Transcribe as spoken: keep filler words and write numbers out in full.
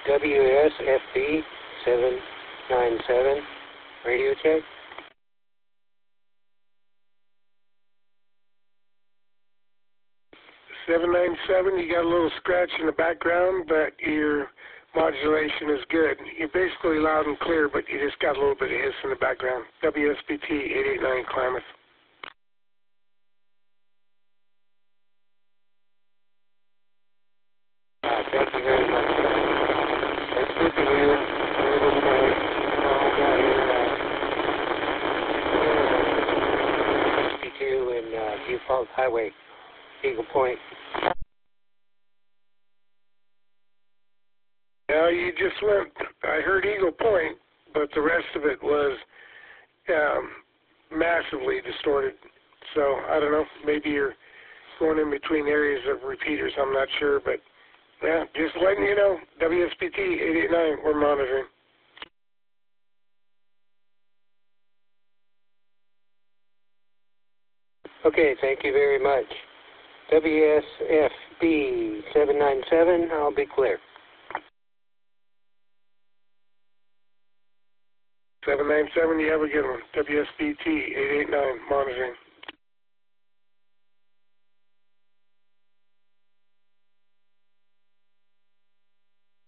W S F B seven nine seven, radio check. seven nine seven, you got a little scratch in the background, but your modulation is good. You're basically loud and clear, but you just got a little bit of hiss in the background. W S B T eight eight nine Klamath. Uh, thank you very much. That's good to hear. sixty-two in uh, View Falls Highway, Eagle Point. Yeah, you just went, I heard Eagle Point, but the rest of it was um, massively distorted. So, I don't know, maybe you're going in between areas of repeaters, I'm not sure, but yeah, just letting you know, W S B T eight eight nine, we're monitoring. Okay, thank you very much. W S F B seven nine seven, I'll be clear. seven nine seven, you have a good one. W S B T eight eight nine, monitoring.